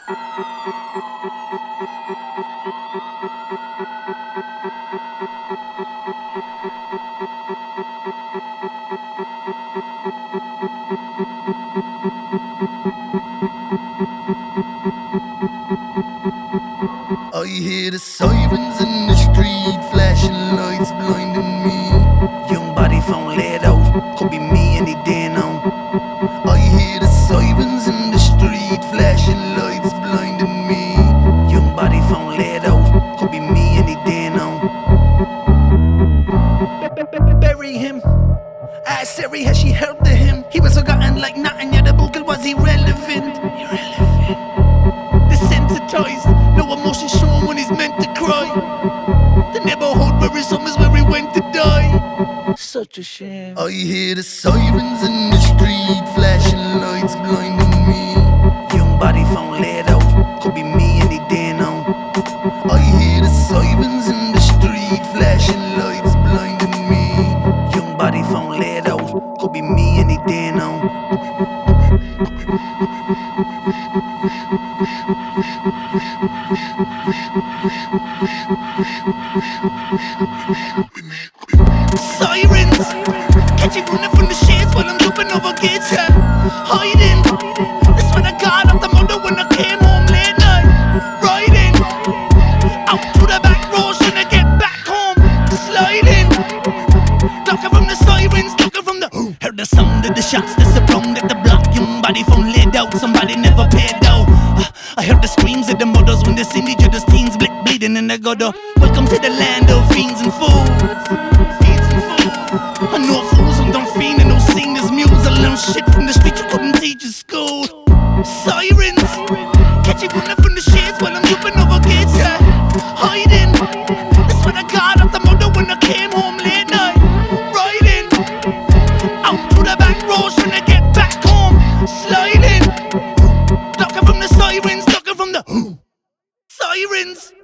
I hear the sirens in the street, flashing lights blinding me. Young body phone lit out, could be me any day now. I hear the sirens in the street, flashing lights blinding me. Young body phone lit out, could be me any day now. Bury him. Ask Siri, has she heard of him? He was forgotten like nothing, yet the bugle was irrelevant. Desensitized, no emotion shown when he's meant to cry. The neighborhood where his home is where he went to die. Such a shame. I hear the sirens in the street, flashing lights blinding me. Young body phone lit out, could be me any day now. I hear the sirens in the street, flashing lights blinding me. Young body phone lit out, could be me any day now. Sirens, catch you running from the shades while I'm jumping over gates, yeah. Hiding, that's when I got up the motor when I came home late night. Riding, out to the back roads trying to get back home. Sliding, ducking from the sirens, ducking from the heard the sound of the shots that surrounded the block. Young body phone laid out, somebody never paid out. I heard the screams of the mothers when they seen each other's teens bleeding in the gutter. Welcome to the land of fiends and fools. I know fools who don't fiend and no sing this mules. I learned shit from the street you couldn't teach in school. Sirens, catch you running from the shades while I'm jumping over gates, yeah. Hiding, that's when I got up the motor when I came home late night. Riding, out to the back roads trying to get back home. Sliding, ducking from the sirens, ducking from the sirens.